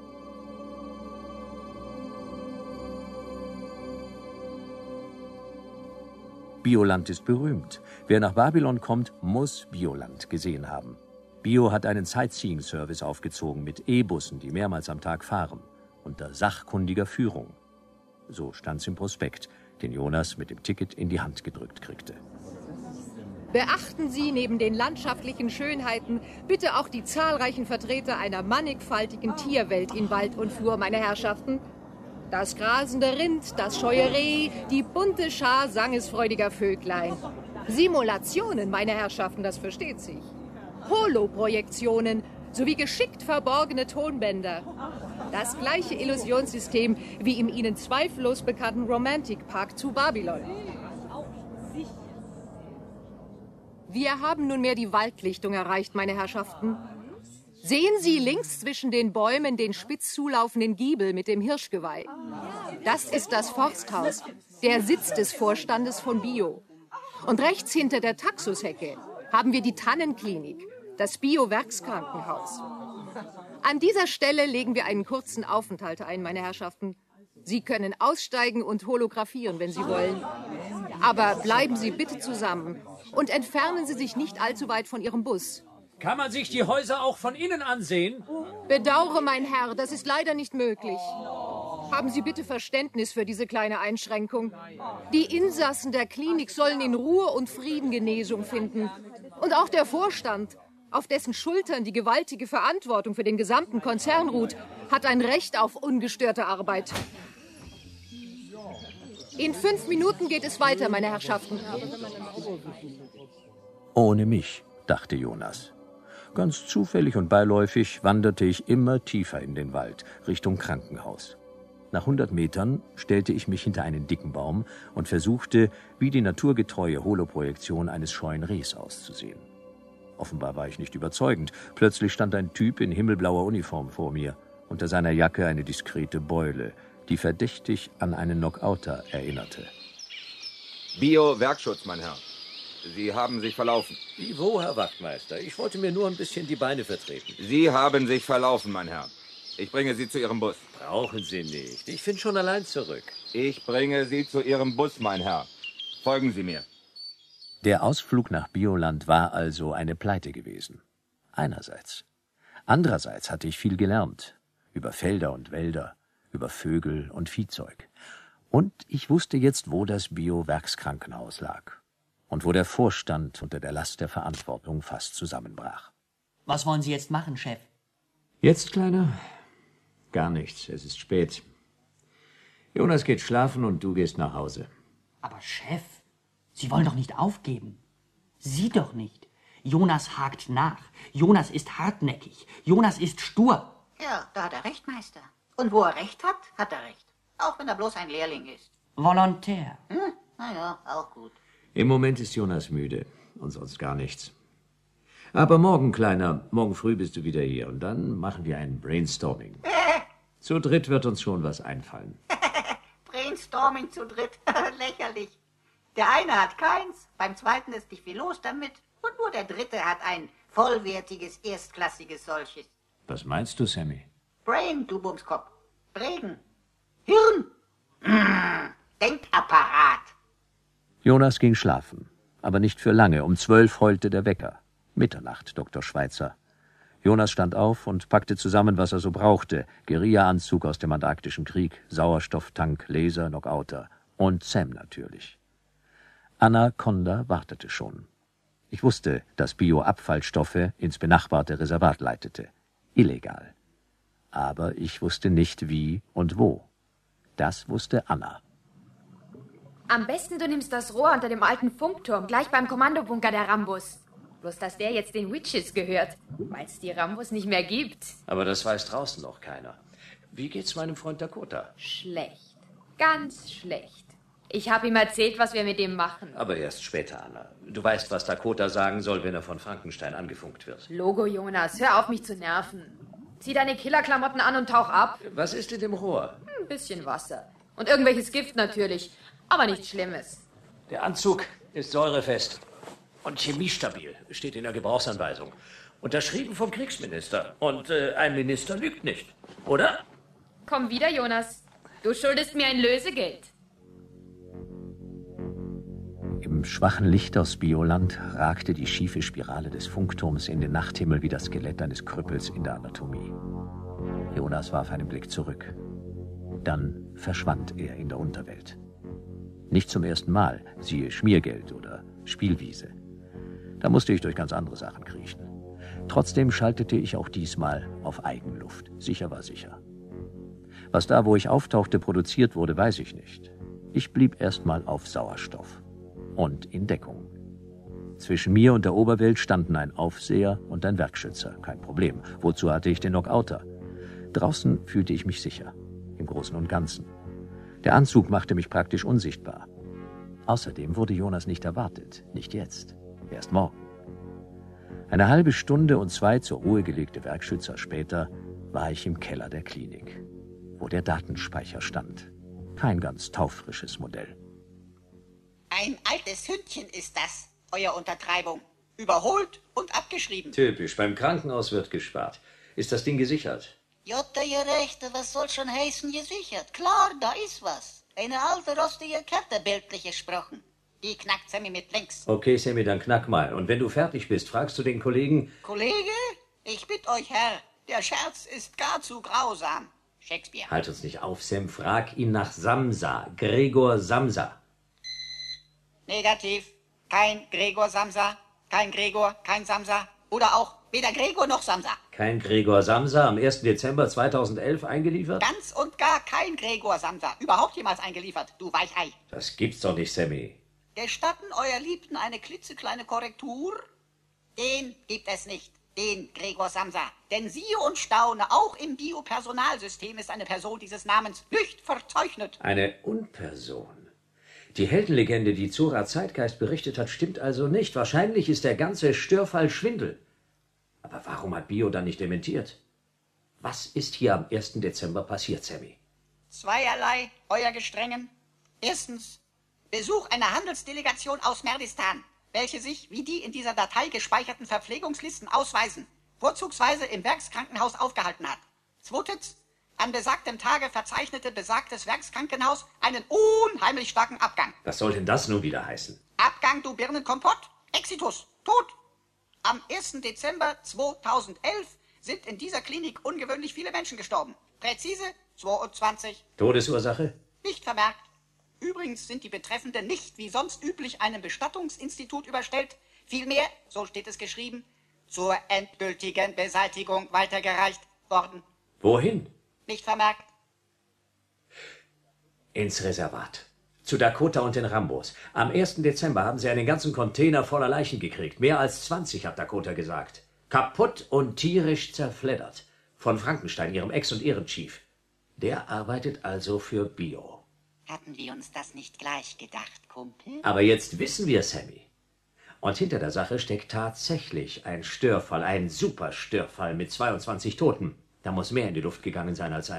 Bioland ist berühmt. Wer nach Babylon kommt, muss Bioland gesehen haben. Bio hat einen Sightseeing-Service aufgezogen mit E-Bussen, die mehrmals am Tag fahren, unter sachkundiger Führung. So stand's im Prospekt, den Jonas mit dem Ticket in die Hand gedrückt kriegte. Beachten Sie neben den landschaftlichen Schönheiten bitte auch die zahlreichen Vertreter einer mannigfaltigen Tierwelt in Wald und Flur, meine Herrschaften. Das grasende Rind, das scheue Reh, die bunte Schar sangesfreudiger Vöglein. Simulationen, meine Herrschaften, das versteht sich. Holoprojektionen sowie geschickt verborgene Tonbänder. Das gleiche Illusionssystem wie im Ihnen zweifellos bekannten Romantic Park zu Babylon. Wir haben nunmehr die Waldlichtung erreicht, meine Herrschaften. Sehen Sie links zwischen den Bäumen den spitz zulaufenden Giebel mit dem Hirschgeweih. Das ist das Forsthaus, der Sitz des Vorstandes von Bio. Und rechts hinter der Taxushecke haben wir die Tannenklinik, das Bio-Werkskrankenhaus. An dieser Stelle legen wir einen kurzen Aufenthalt ein, meine Herrschaften. Sie können aussteigen und holographieren, wenn Sie wollen. Aber bleiben Sie bitte zusammen und entfernen Sie sich nicht allzu weit von Ihrem Bus. Kann man sich die Häuser auch von innen ansehen? Bedauere, mein Herr, das ist leider nicht möglich. Haben Sie bitte Verständnis für diese kleine Einschränkung. Die Insassen der Klinik sollen in Ruhe und Frieden Genesung finden. Und auch der Vorstand, auf dessen Schultern die gewaltige Verantwortung für den gesamten Konzern ruht, hat ein Recht auf ungestörte Arbeit. In 5 Minuten geht es weiter, meine Herrschaften. Ohne mich, dachte Jonas. Ganz zufällig und beiläufig wanderte ich immer tiefer in den Wald, Richtung Krankenhaus. Nach 100 Metern stellte ich mich hinter einen dicken Baum und versuchte, wie die naturgetreue Holoprojektion eines scheuen Rehs auszusehen. Offenbar war ich nicht überzeugend. Plötzlich stand ein Typ in himmelblauer Uniform vor mir. Unter seiner Jacke eine diskrete Beule. die verdächtig an einen Knockouter erinnerte. Bio-Werkschutz, mein Herr. Sie haben sich verlaufen. Wo, Herr Wachtmeister? Ich wollte mir nur ein bisschen die Beine vertreten. Sie haben sich verlaufen, mein Herr. Ich bringe Sie zu Ihrem Bus. Brauchen Sie nicht. Ich finde schon allein zurück. Ich bringe Sie zu Ihrem Bus, mein Herr. Folgen Sie mir. Der Ausflug nach Bioland war also eine Pleite gewesen. Einerseits. Andererseits hatte ich viel gelernt. Über Felder und Wälder, über Vögel und Viehzeug. Und ich wusste jetzt, wo das Bio-Werkskrankenhaus lag. Und wo der Vorstand unter der Last der Verantwortung fast zusammenbrach. Was wollen Sie jetzt machen, Chef? Jetzt, Kleiner? Gar nichts. Es ist spät. Jonas geht schlafen und du gehst nach Hause. Aber Chef, Sie wollen doch nicht aufgeben. Sie doch nicht. Jonas hakt nach. Jonas ist hartnäckig. Jonas ist stur. Ja, da hat er recht, Meister. Und wo er recht hat, hat er recht. Auch wenn er bloß ein Lehrling ist. Volontär. Naja, auch gut. Im Moment ist Jonas müde und sonst gar nichts. Aber morgen, Kleiner, morgen früh bist du wieder hier und dann machen wir ein Brainstorming. Zu dritt wird uns schon was einfallen. Brainstorming zu dritt, lächerlich. Der eine hat keins, beim zweiten ist nicht viel los damit und nur der dritte hat ein vollwertiges, erstklassiges solches. Was meinst du, Sammy? Brain, du Bumskopf. Brain. Hirn. Denkapparat. Jonas ging schlafen, aber nicht für lange. Um 12 heulte der Wecker. Mitternacht, Dr. Schweitzer. Jonas stand auf und packte zusammen, was er so brauchte. Guerilla-Anzug aus dem Antarktischen Krieg, Sauerstofftank, Laser, Knockouter und Sam natürlich. Anna Konda wartete schon. Ich wusste, dass Bio-Abfallstoffe ins benachbarte Reservat leitete. Illegal. Aber ich wusste nicht, wie und wo. Das wusste Anna. Am besten du nimmst das Rohr unter dem alten Funkturm, gleich beim Kommandobunker der Rambos. Bloß, dass der jetzt den Witches gehört, weil es die Rambos nicht mehr gibt. Aber das weiß draußen noch keiner. Wie geht's meinem Freund Dakota? Schlecht. Ganz schlecht. Ich habe ihm erzählt, was wir mit ihm machen. Aber erst später, Anna. Du weißt, was Dakota sagen soll, wenn er von Frankenstein angefunkt wird. Logo, Jonas, hör auf, mich zu nerven. Zieh deine Killerklamotten an und tauch ab. Was ist in dem Rohr? Ein bisschen Wasser. Und irgendwelches Gift natürlich. Aber nichts Schlimmes. Der Anzug ist säurefest und chemiestabil, steht in der Gebrauchsanweisung. Unterschrieben vom Kriegsminister. Und ein Minister lügt nicht, oder? Komm wieder, Jonas. Du schuldest mir ein Lösegeld. Im schwachen Licht aus Bioland ragte die schiefe Spirale des Funkturms in den Nachthimmel wie das Skelett eines Krüppels in der Anatomie. Jonas warf einen Blick zurück. Dann verschwand er in der Unterwelt. Nicht zum ersten Mal, siehe Schmiergeld oder Spielwiese. Da musste ich durch ganz andere Sachen kriechen. Trotzdem schaltete ich auch diesmal auf Eigenluft. Sicher war sicher. Was da, wo ich auftauchte, produziert wurde, weiß ich nicht. Ich blieb erstmal auf Sauerstoff. Und in Deckung. Zwischen mir und der Oberwelt standen ein Aufseher und ein Werkschützer. Kein Problem. Wozu hatte ich den Knockouter? Draußen fühlte ich mich sicher. Im Großen und Ganzen. Der Anzug machte mich praktisch unsichtbar. Außerdem wurde Jonas nicht erwartet. Nicht jetzt. Erst morgen. Eine halbe Stunde und 2 zur Ruhe gelegte Werkschützer später war ich im Keller der Klinik, wo der Datenspeicher stand. Kein ganz taufrisches Modell. Ein altes Hündchen ist das, euer Untertreibung. Überholt und abgeschrieben. Typisch, beim Krankenhaus wird gespart. Ist das Ding gesichert? Jotta, ihr Rechte, was soll schon heißen gesichert? Klar, da ist was. Eine alte, rostige Kette, bildlich gesprochen. Die knackt Sammy mit links. Okay, Sammy, dann knack mal. Und wenn du fertig bist, fragst du den Kollegen... Kollege, ich bitte euch, Herr, der Scherz ist gar zu grausam. Shakespeare. Halt uns nicht auf, Sam. Frag ihn nach Samsa. Gregor Samsa. Negativ. Kein Gregor Samsa. Kein Gregor, kein Samsa. Oder auch weder Gregor noch Samsa. Kein Gregor Samsa, am 1. Dezember 2011 eingeliefert? Ganz und gar kein Gregor Samsa. Überhaupt jemals eingeliefert, du Weichei. Das gibt's doch nicht, Sammy. Gestatten euer Liebten eine klitzekleine Korrektur? Den gibt es nicht. Den Gregor Samsa. Denn siehe und staune, auch im Biopersonalsystem ist eine Person dieses Namens nicht verzeichnet. Eine Unperson. Die Heldenlegende, die Zora Zeitgeist berichtet hat, stimmt also nicht. Wahrscheinlich ist der ganze Störfall Schwindel. Aber warum hat Bio dann nicht dementiert? Was ist hier am 1. Dezember passiert, Sammy? Zweierlei, Euer Gestrengen. Erstens, Besuch einer Handelsdelegation aus Merdistan, welche sich, wie die in dieser Datei gespeicherten Verpflegungslisten ausweisen, vorzugsweise im Werkskrankenhaus aufgehalten hat. Zweitens, an besagtem Tage verzeichnete besagtes Werkskrankenhaus einen unheimlich starken Abgang. Was soll denn das nun wieder heißen? Abgang, du Birnenkompott, Exitus, tot. Am 1. Dezember 2011 sind in dieser Klinik ungewöhnlich viele Menschen gestorben. Präzise 22. Todesursache? Nicht vermerkt. Übrigens sind die Betreffenden nicht wie sonst üblich einem Bestattungsinstitut überstellt, vielmehr, so steht es geschrieben, zur endgültigen Beseitigung weitergereicht worden. Wohin? Nicht vermerkt. Ins Reservat. Zu Dakota und den Rambos. Am 1. Dezember haben sie einen ganzen Container voller Leichen gekriegt. Mehr als 20, hat Dakota gesagt. Kaputt und tierisch zerfleddert. Von Frankenstein, ihrem Ex- und Ehrenchief. Der arbeitet also für Bio. Hatten wir uns das nicht gleich gedacht, Kumpel? Aber jetzt wissen wir, Sammy. Und hinter der Sache steckt tatsächlich ein Störfall, ein Superstörfall mit 22 Toten. Da muss mehr in die Luft gegangen sein als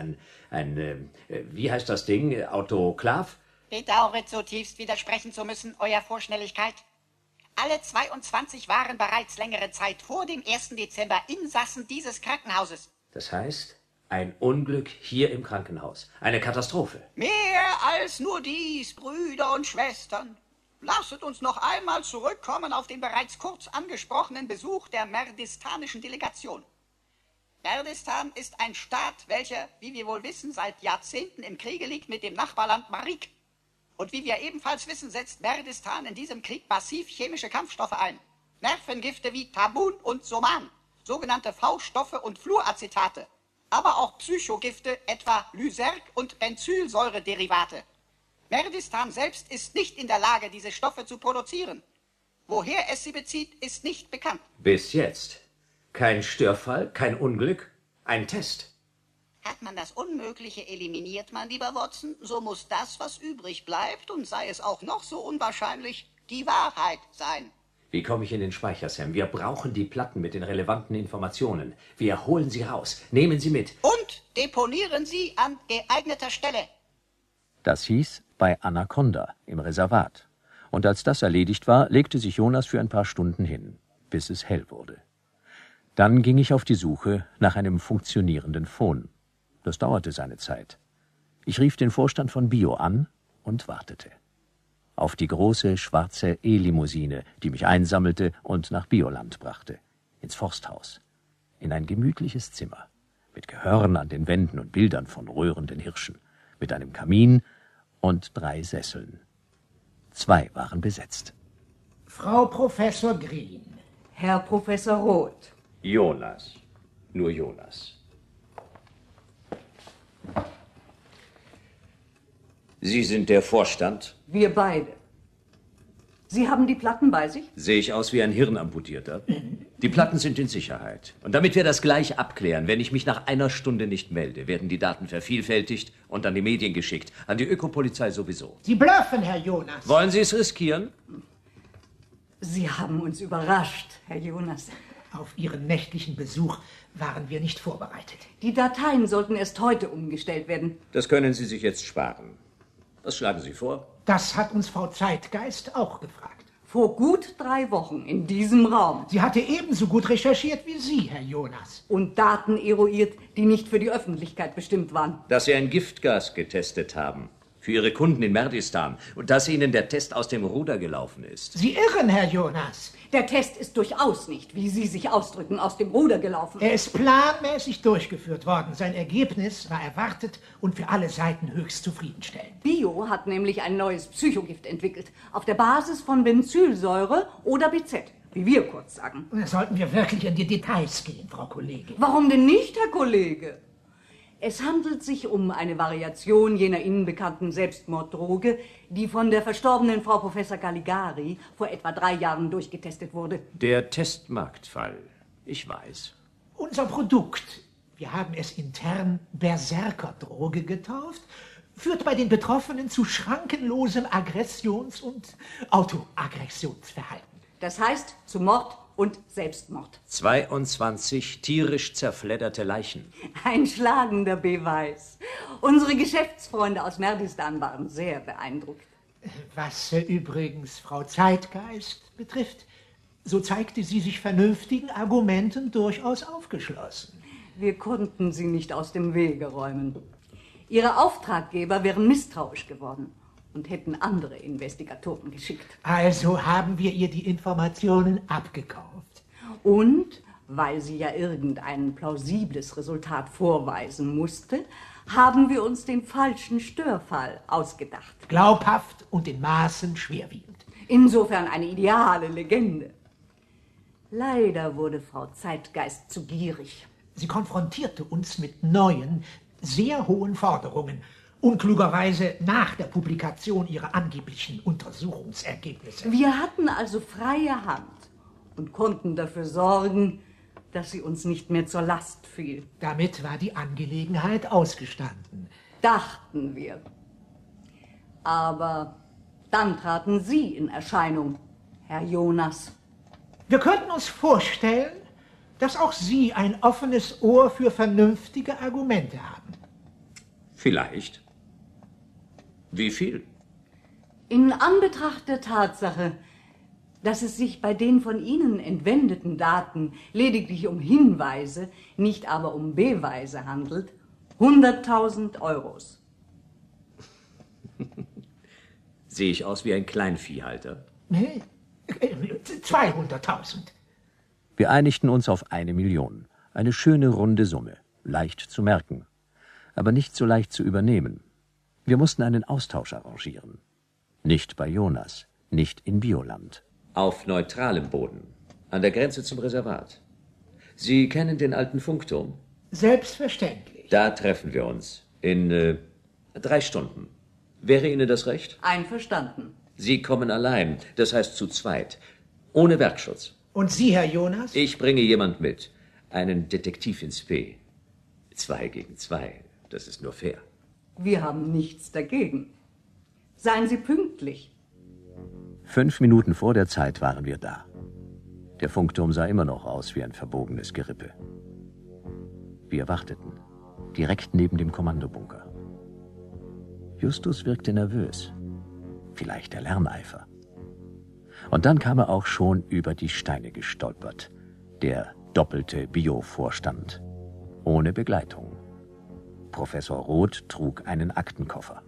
wie heißt das Ding, Autoklav? Bedauere zutiefst widersprechen zu müssen, Euer Vorschnelligkeit. Alle 22 waren bereits längere Zeit vor dem 1. Dezember Insassen dieses Krankenhauses. Das heißt, ein Unglück hier im Krankenhaus. Eine Katastrophe. Mehr als nur dies, Brüder und Schwestern. Lasset uns noch einmal zurückkommen auf den bereits kurz angesprochenen Besuch der merdistanischen Delegation. Merdistan ist ein Staat, welcher, wie wir wohl wissen, seit Jahrzehnten im Kriege liegt mit dem Nachbarland Marik. Und wie wir ebenfalls wissen, setzt Merdistan in diesem Krieg massiv chemische Kampfstoffe ein. Nervengifte wie Tabun und Soman, sogenannte V-Stoffe und Fluoracetate, aber auch Psychogifte, etwa Lyserg und Benzylsäurederivate. Merdistan selbst ist nicht in der Lage, diese Stoffe zu produzieren. Woher es sie bezieht, ist nicht bekannt. Bis jetzt. Kein Störfall, kein Unglück, ein Test. Hat man das Unmögliche eliminiert, mein lieber Watson, so muss das, was übrig bleibt, und sei es auch noch so unwahrscheinlich, die Wahrheit sein. Wie komme ich in den Speicher, Sam? Wir brauchen die Platten mit den relevanten Informationen. Wir holen sie raus, nehmen sie mit. Und deponieren sie an geeigneter Stelle. Das hieß bei Anaconda im Reservat. Und als das erledigt war, legte sich Jonas für ein paar Stunden hin, bis es hell wurde. Dann ging ich auf die Suche nach einem funktionierenden Phon. Das dauerte seine Zeit. Ich rief den Vorstand von Bio an und wartete. Auf die große, schwarze E-Limousine, die mich einsammelte und nach Bioland brachte. Ins Forsthaus. In ein gemütliches Zimmer. Mit Gehörn an den Wänden und Bildern von röhrenden Hirschen. Mit einem Kamin und 3 Sesseln. 2 waren besetzt. Frau Professor Green. Herr Professor Roth. Jonas. Nur Jonas. Sie sind der Vorstand? Wir beide. Sie haben die Platten bei sich? Sehe ich aus wie ein Hirnamputierter? Die Platten sind in Sicherheit. Und damit wir das gleich abklären, wenn ich mich nach einer Stunde nicht melde, werden die Daten vervielfältigt und an die Medien geschickt. An die Ökopolizei sowieso. Sie bluffen, Herr Jonas. Wollen Sie es riskieren? Sie haben uns überrascht, Herr Jonas. Auf Ihren nächtlichen Besuch waren wir nicht vorbereitet. Die Dateien sollten erst heute umgestellt werden. Das können Sie sich jetzt sparen. Was schlagen Sie vor? Das hat uns Frau Zeitgeist auch gefragt. Vor gut 3 Wochen in diesem Raum. Sie hatte ebenso gut recherchiert wie Sie, Herr Jonas. Und Daten eruiert, die nicht für die Öffentlichkeit bestimmt waren. Dass Sie ein Giftgas getestet haben. Für Ihre Kunden in Merdistan. Und dass Ihnen der Test aus dem Ruder gelaufen ist. Sie irren, Herr Jonas. Der Test ist durchaus nicht, wie Sie sich ausdrücken, aus dem Ruder gelaufen. Er ist planmäßig durchgeführt worden. Sein Ergebnis war erwartet und für alle Seiten höchst zufriedenstellend. Bio hat nämlich ein neues Psychogift entwickelt. Auf der Basis von Benzylsäure oder BZ, wie wir kurz sagen. Sollten wir wirklich in die Details gehen, Frau Kollegin? Warum denn nicht, Herr Kollege? Es handelt sich um eine Variation jener Ihnen bekannten Selbstmorddroge, die von der verstorbenen Frau Professor Caligari vor etwa 3 Jahren durchgetestet wurde. Der Testmarktfall. Ich weiß. Unser Produkt, wir haben es intern Berserkerdroge getauft, führt bei den Betroffenen zu schrankenlosem Aggressions- und Autoaggressionsverhalten. Das heißt zu Mord, und Selbstmord. 22 tierisch zerfledderte Leichen. Ein schlagender Beweis. Unsere Geschäftsfreunde aus Merdistan waren sehr beeindruckt. Was übrigens Frau Zeitgeist betrifft, so zeigte sie sich vernünftigen Argumenten durchaus aufgeschlossen. Wir konnten sie nicht aus dem Wege räumen. Ihre Auftraggeber wären misstrauisch geworden und hätten andere Investigatoren geschickt. Also haben wir ihr die Informationen abgekauft. Und, weil sie ja irgendein plausibles Resultat vorweisen musste, haben wir uns den falschen Störfall ausgedacht. Glaubhaft und in Maßen schwerwiegend. Insofern eine ideale Legende. Leider wurde Frau Zeitgeist zu gierig. Sie konfrontierte uns mit neuen, sehr hohen Forderungen, unklugerweise nach der Publikation ihrer angeblichen Untersuchungsergebnisse. Wir hatten also freie Hand und konnten dafür sorgen, dass sie uns nicht mehr zur Last fiel. Damit war die Angelegenheit ausgestanden. Dachten wir. Aber dann traten Sie in Erscheinung, Herr Jonas. Wir könnten uns vorstellen, dass auch Sie ein offenes Ohr für vernünftige Argumente haben. Vielleicht. Wie viel? In Anbetracht der Tatsache, dass es sich bei den von Ihnen entwendeten Daten lediglich um Hinweise, nicht aber um Beweise handelt, 100.000 Euros. Sehe ich aus wie ein Kleinviehhalter? Nee, 200.000. Wir einigten uns auf 1 Million. Eine schöne runde Summe, leicht zu merken, aber nicht so leicht zu übernehmen. Wir mussten einen Austausch arrangieren. Nicht bei Jonas, nicht in Bioland. Auf neutralem Boden, an der Grenze zum Reservat. Sie kennen den alten Funkturm? Selbstverständlich. Da treffen wir uns. In 3 Stunden. Wäre Ihnen das recht? Einverstanden. Sie kommen allein, das heißt zu zweit. Ohne Werkschutz. Und Sie, Herr Jonas? Ich bringe jemand mit. Einen Detektiv ins P. 2 gegen 2. Das ist nur fair. Wir haben nichts dagegen. Seien Sie pünktlich. 5 Minuten vor der Zeit waren wir da. Der Funkturm sah immer noch aus wie ein verbogenes Gerippe. Wir warteten, direkt neben dem Kommandobunker. Justus wirkte nervös. Vielleicht der Lerneifer. Und dann kam er auch schon über die Steine gestolpert. Der doppelte Bio-Vorstand. Ohne Begleitung. Professor Roth trug einen Aktenkoffer.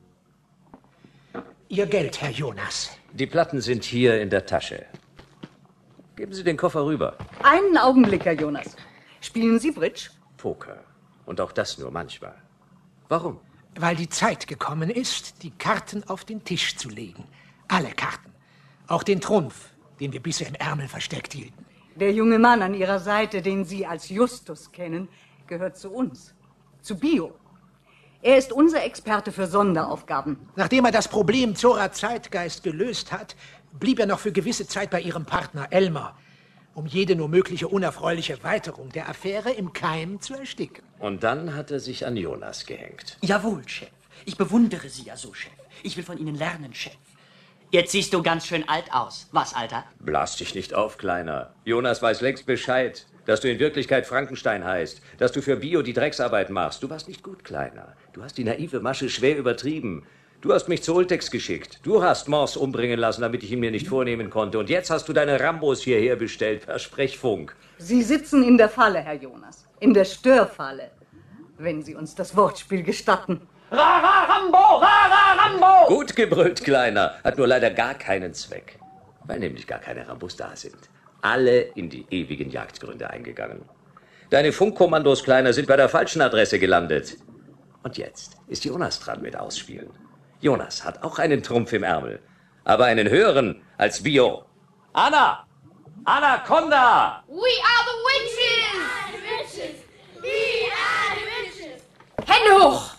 Ihr Geld, Herr Jonas. Die Platten sind hier in der Tasche. Geben Sie den Koffer rüber. Einen Augenblick, Herr Jonas. Spielen Sie Bridge? Poker. Und auch das nur manchmal. Warum? Weil die Zeit gekommen ist, die Karten auf den Tisch zu legen. Alle Karten. Auch den Trumpf, den wir bisher im Ärmel versteckt hielten. Der junge Mann an Ihrer Seite, den Sie als Justus kennen, gehört zu uns. Zu Bio. Er ist unser Experte für Sonderaufgaben. Nachdem er das Problem Zora Zeitgeist gelöst hat, blieb er noch für gewisse Zeit bei ihrem Partner Elmer, um jede nur mögliche unerfreuliche Weiterung der Affäre im Keim zu ersticken. Und dann hat er sich an Jonas gehängt. Jawohl, Chef. Ich bewundere Sie ja so, Chef. Ich will von Ihnen lernen, Chef. Jetzt siehst du ganz schön alt aus. Was, Alter? Blas dich nicht auf, Kleiner. Jonas weiß längst Bescheid, dass du in Wirklichkeit Frankenstein heißt, dass du für Bio die Drecksarbeit machst. Du warst nicht gut, Kleiner. Du hast die naive Masche schwer übertrieben. Du hast mich zu Ultex geschickt. Du hast Morse umbringen lassen, damit ich ihn mir nicht vornehmen konnte. Und jetzt hast du deine Rambos hierher bestellt per Sprechfunk. Sie sitzen in der Falle, Herr Jonas. In der Störfalle. Wenn Sie uns das Wortspiel gestatten. Rara Rambo! Rara Rambo! Gut gebrüllt, Kleiner. Hat nur leider gar keinen Zweck. Weil nämlich gar keine Rambos da sind. Alle in die ewigen Jagdgründe eingegangen. Deine Funkkommandos, Kleiner, sind bei der falschen Adresse gelandet. Und jetzt ist Jonas dran mit Ausspielen. Jonas hat auch einen Trumpf im Ärmel. Aber einen höheren als Bio. Anna! Anaconda! We are the witches! We are the witches! Hände hoch!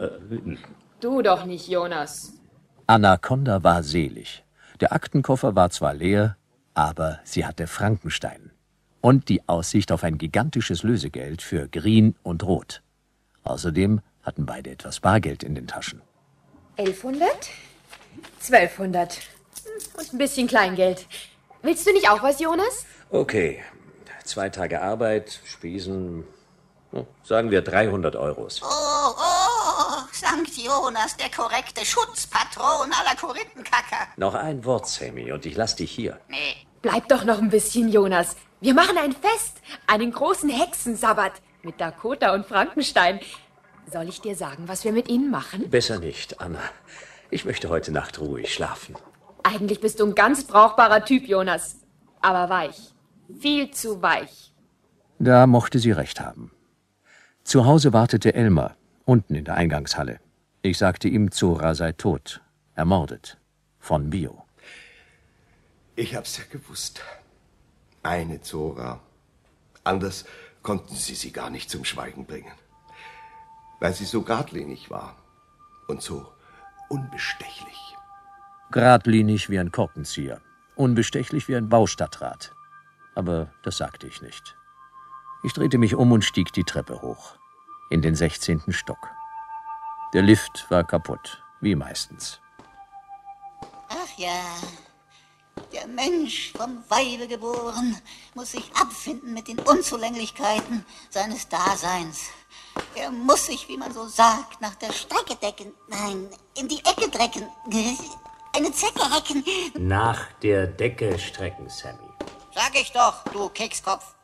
Du doch nicht, Jonas. Anaconda war selig. Der Aktenkoffer war zwar leer, aber sie hatte Frankenstein. Und die Aussicht auf ein gigantisches Lösegeld für Green und Rot. Außerdem hatten beide etwas Bargeld in den Taschen. 1100? 1200. Und ein bisschen Kleingeld. Willst du nicht auch was, Jonas? Okay, 2 Tage Arbeit, Spesen, sagen wir 300 Euros. Oh, Sankt Jonas, der korrekte Schutzpatron aller Korinthenkacker. Noch ein Wort, Sammy, und ich lass dich hier. Nee. Bleib doch noch ein bisschen, Jonas. Wir machen ein Fest, einen großen Hexensabbat mit Dakota und Frankenstein. Soll ich dir sagen, was wir mit ihnen machen? Besser nicht, Anna. Ich möchte heute Nacht ruhig schlafen. Eigentlich bist du ein ganz brauchbarer Typ, Jonas. Aber weich. Viel zu weich. Da mochte sie recht haben. Zu Hause wartete Elmar, unten in der Eingangshalle. Ich sagte ihm, Zora sei tot, ermordet, von Bio. Ich hab's ja gewusst. Eine Zora. Anders konnten sie gar nicht zum Schweigen bringen. Weil sie so geradlinig war und so unbestechlich. Geradlinig wie ein Korkenzieher, unbestechlich wie ein Baustadtrat. Aber das sagte ich nicht. Ich drehte mich um und stieg die Treppe hoch, in den 16. Stock. Der Lift war kaputt, wie meistens. Ach ja, der Mensch, vom Weibe geboren, muss sich abfinden mit den Unzulänglichkeiten seines Daseins. Er muss sich, wie man so sagt, nach der Strecke decken. Nein, in die Ecke drecken. Eine Zecke hecken. Nach der Decke strecken, Sammy. Sag ich doch, du Kekskopf.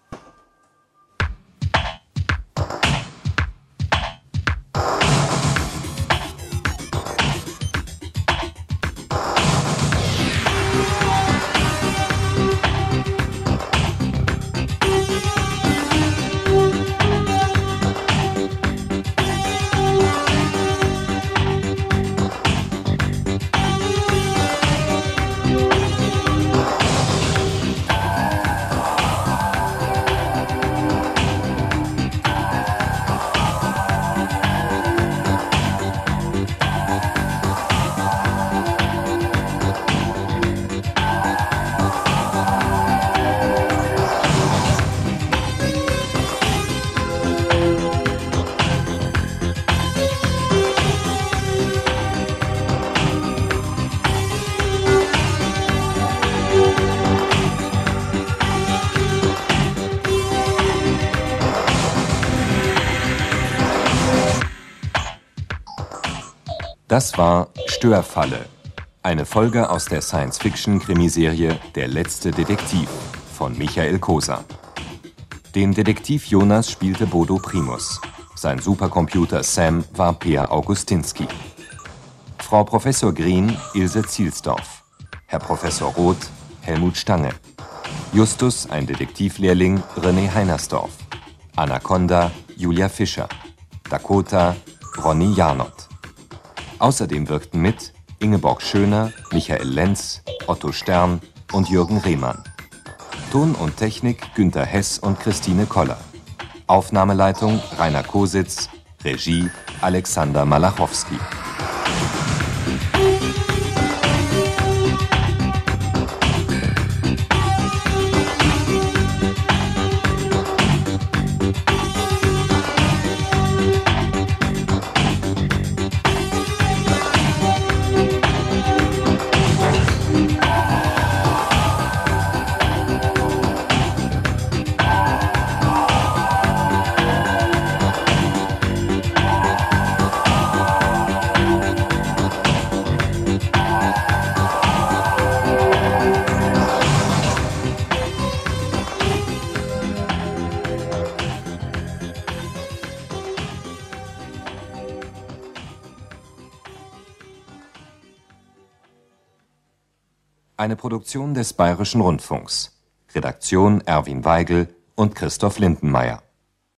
Das war Störfalle, eine Folge aus der Science-Fiction-Krimiserie Der letzte Detektiv von Michael Koser. Den Detektiv Jonas spielte Bodo Primus. Sein Supercomputer Sam war Peer Augustinski. Frau Professor Green Ilse Zielsdorf. Herr Professor Roth Helmut Stange. Justus, ein Detektivlehrling, René Heinersdorf. Anaconda Julia Fischer. Dakota Ronny Jarnott. Außerdem wirkten mit Ingeborg Schöner, Michael Lenz, Otto Stern und Jürgen Rehmann. Ton und Technik Günter Hess und Christine Koller. Aufnahmeleitung Rainer Kositz. Regie Alexander Malachowski. Eine Produktion des Bayerischen Rundfunks. Redaktion Erwin Weigel und Christoph Lindenmeier.